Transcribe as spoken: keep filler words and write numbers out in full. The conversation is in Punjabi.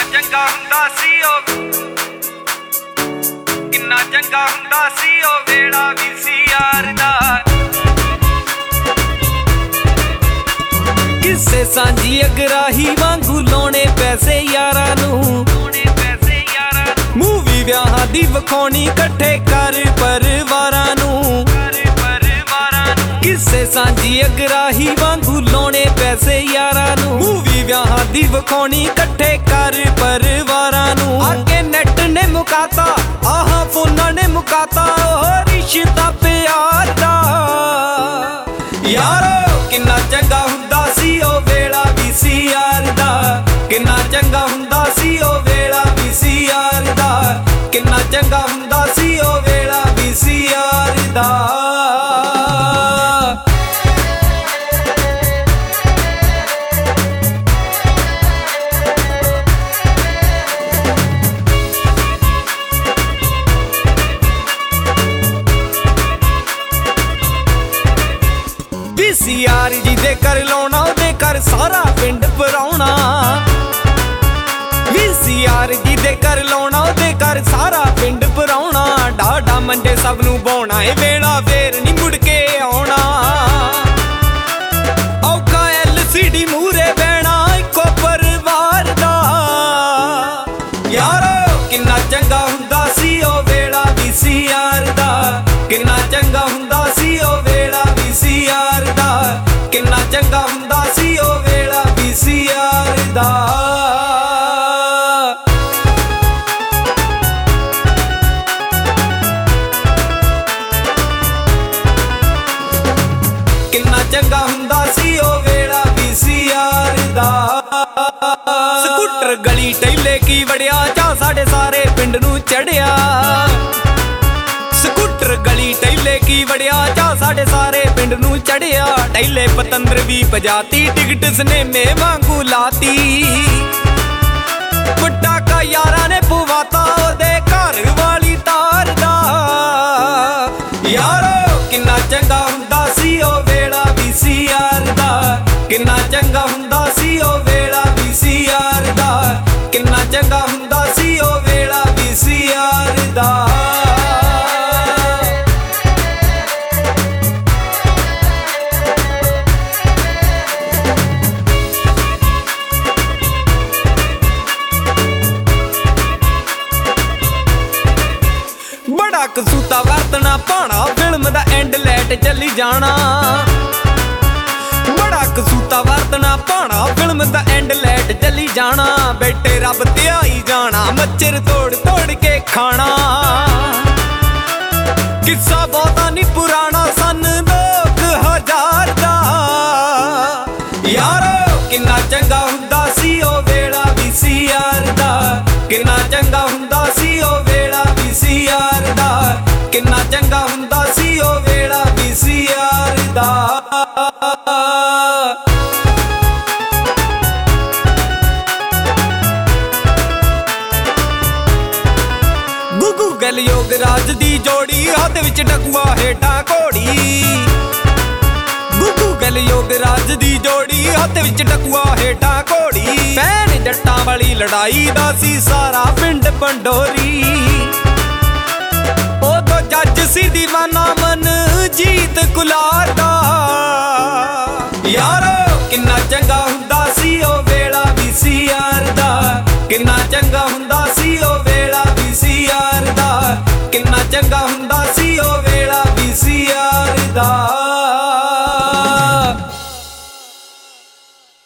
ਚੰਗਾ ਹੁੰਦਾ ਸੀ ਉਹ ਕਿੰਨਾ ਚੰਗਾ ਹੁੰਦਾ ਸੀ ਉਹ ਵੇਲਾ ਵੀ ਸੀ ਯਾਰ ਦਾ। ਕਿਸੇ ਸਾਂਝੀ ਅਗਰਾਹੀ ਵਾਂਗੂ ਲਾਉਣੇ ਪੈਸੇ ਯਾਰਾਂ ਨੂੰ, ਮੂਵੀ ਵਿਆਹਾਂ ਦੀ ਵਿਖਾਉਣੀ ਇਕੱਠੇ ਕਰ ਪਰਿਵਾਰਾਂ ਨੂੰ। ਕਿਸੇ ਸਾਂਝੀ ਅਗਰਾਹੀ ਵਾਂਗੂ ਲਾਉਣੇ ਪੈਸੇ ਯਾਰਾਂ ਨੂੰ, ਮੂਵੀ ਵਿਆਹਾਂ ਦੀ ਵਿਖਾਉਣੀ ਇਕੱਠੇ ਕਰ ਪਰਿਵਾਰਾਂ ਨੂੰ। ਆਕੇ ਨੈਟ ਨੇ ਮੁਕਾਤਾ, ਆਹ ਫੋਨਾਂ ਨੇ ਮੁਕਾਤਾ ਉਹ ਰਿਸ਼ਤਾ ਪਿਆਰ ਦਾ। ਯਾਰੋ ਕਿੰਨਾ ਚੰਗਾ ਹੁੰਦਾ ਸੀ ਉਹ ਵੇਲਾ ਵੀ ਸੀ ਯਾਰ ਦਾ, ਕਿੰਨਾ ਚੰਗਾ ਹੁੰਦਾ ਸੀ ਉਹ ਵੇਲਾ ਵੀ ਸੀ ਯਾਰ ਦਾ, ਕਿੰਨਾ ਚੰਗਾ ਹੁੰਦਾ ਸੀ ਉਹ ਵੇਲਾ ਵੀ ਸੀ ਯਾਰ ਦਾ। ਵੀ ਸੀ ਯਾਰ ਜੀ ਦੇ ਕਰ ਲਾਉਣਾ ਉਹਦੇ ਕਰ ਸਾਰਾ ਪਿੰਡ ਪਰਾਉਣਾ, ਵੀ ਸੀ ਯਾਰ ਜੀ ਦੇ ਕਰ ਲਾਉਣਾ ਉਹਦੇ ਕਰ ਸਾਰਾ ਪਿੰਡ ਪਰਾਉਣਾ। ਡਾਡਾ ਮੰਜੇ ਸਭ ਨੂੰ ਬਾਉਣਾ ਏ ਵੇਲਾ ਫੇਰ ਨੀ ਮੁੜ ਕੇ ਆਉਣਾ। ਔਖਾ ਐਲ ਸੀ ਡੀ ਮੂਰੇ ਬਹਿਣਾ ਇੱਕੋ ਪਰਿਵਾਰ ਦਾ। ਯਾਰੋ ਕਿੰਨਾ ਚੰਗਾ ਹੁੰਦਾ ਸੀ ਉਹ ਵੇਲਾ ਵੀ ਸੀ ਯਾਰ ਦਾ, ਕਿੰਨਾ ਚੰਗਾ ਹੁੰਦਾ ਸੀ ਉਹ ਵੇਲਾ ਵੀ ਸੀ ਯਾਰ ਦਾ, ਕਿੰਨਾ ਚੰਗਾ ਹੁੰਦਾ ਸੀ ਉਹ ਵੇਲਾ ਵੀ ਸੀ ਯਾਰ ਦਾ। ਕਿੰਨਾ ਚੰਗਾ ਹੁੰਦਾ ਸੀ ਉਹ ਵੇਲਾ ਵੀ ਸੀ ਯਾਰ ਦਾ। ਸਕੂਟਰ ਗਲੀ ਟੈਲੇ ਕੀ ਵੜਿਆ ਜਾਂ ਸਾਡੇ ਸਾਰੇ ਪਿੰਡ ਨੂੰ ਚੜਿਆ, ਸਕੂਟਰ ਗਲੀ ਟੈਲੇ ਕੀ ਵੜਿਆ ਜਾਂ ਸਾਡੇ ਸਾਰੇ ਪਿੰਡ ਨੂੰ ਚੜਿਆ। ਟੈਲੇ ਪਤੰਦਰ ਵੀ ਪਜਾਤੀ ਟਿਕਟ ਸਿਨੇਮੇ ਵਾਂਗੂ ਲਾਤੀ, ਪਟਾਕਾ ਯਾਰਾਂ ਨੇ ਪਵਾਤਾ ਉਹਦੇ ਘਰ ਵਾਲੀ ਤਾਰ ਦਾ। ਯਾਰੋ ਕਿੰਨਾ ਚੰਗਾ ਹੁੰਦਾ ਸੀ ਉਹ ਵੇਲਾ ਵੀ ਸੀ ਯਾਰ ਦਾ, ਕਿੰਨਾ ਚੰਗਾ ਹੁੰਦਾ ਸੀ ਉਹ ਵੇਲਾ ਵੀ ਸੀ ਯਾਰ ਦਾ, ਕਿੰਨਾ ਚੰਗਾ ਹੁੰਦਾ ਸੀ ਉਹ ਵੇਲਾ ਵੀ ਸੀ ਯਾਰ ਦਾ। ਬੜਾ ਕਸੂਤਾ ਵਰਤਣਾ ਪਾਣਾ ਫਿਲਮ ਦਾ ਐਂਡ ਲੈਟ ਚੱਲੀ ਜਾਣਾ, ਬੜਾ ਕਸੂਤਾ ਵਰਤਣਾ ਪਾਣਾ ਫਿਲਮ ਦਾ ਐਂਡ ਲੈਟ ਚੱਲੀ ਜਾਣਾ। ਬੈਠੇ ਰੱਬ ਤੇ ਆਈ ਜਾਣਾ ਮੱਛਰ ਤੋੜ ਤੋੜ ਕੇ ਖਾਣਾ। ਕਿੱਸਾ ਬਹੁਤਾ ਨੀ ਪੁਰਾਣਾ ਸਨ ਦੋ ਕੁ ਹਜ਼ਾਰ ਦਾ। ਯਾਰੋ ਕਿੰਨਾ ਚੰਗਾ ਹੁੰਦਾ ਸੀ ਉਹ ਵੇਲਾ ਵੀ ਸੀ ਯਾਰ ਦਾ, ਕਿੰਨਾ ਚੰਗਾ ਹੁੰਦਾ ਸੀ ਉਹ ਵੇਲਾ ਵੀ ਸੀ ਯਾਰ ਦਾ, ਕਿੰਨਾ ਚੰਗਾ ਹੁੰਦਾ ਸੀ ਉਹ ਵੇਲਾ ਵੀ ਸੀ ਯਾਰ ਦਾ। ਗੁੱਗੂ ਗੱਲ ਯੋਗਰਾਜ ਦੀ ਜੋੜੀ ਹੱਥ ਵਿੱਚ ਡਕੂਆ ਹੇਠਾਂ ਘੋੜੀ, ਗੁੱਗੂ ਗੱਲ ਯੋਗਰਾਜ ਦੀ ਜੋੜੀ ਹੱਥ ਵਿੱਚ ਡਕੂਆ ਹੇਠਾਂ ਘੋੜੀ। ਭੈਣ ਜੱਟਾਂ ਵਾਲੀ ਲੜਾਈ ਦਾ ਸੀ ਸਾਰਾ ਪਿੰਡ ਪੰਡੋਰੀ, ਉਦੋਂ ਜੱਜ ਸੀ ਦੀਵਾਨਾ ਮਨਜੀਤ ਕੁਲਾਰ ਦਾ। ਯਾਰੋ ਕਿੰਨਾ ਚੰਗਾ ਹੁੰਦਾ ਸੀ ਉਹ ਵੇਲਾ ਵੀ ਸੀ ਯਾਰ ਦਾ, ਕਿੰਨਾ ਚੰਗਾ ਹੁੰਦਾ ਸੀ ਉਹ ਵੇਲਾ ਵੀ ਸੀ ਯਾਰ ਦਾ, ਕਿੰਨਾ ਚੰਗਾ ਹੁੰਦਾ ਸੀ ਉਹ ਵੇਲਾ ਵੀ ਸੀ ਯਾਰ ਦਾ।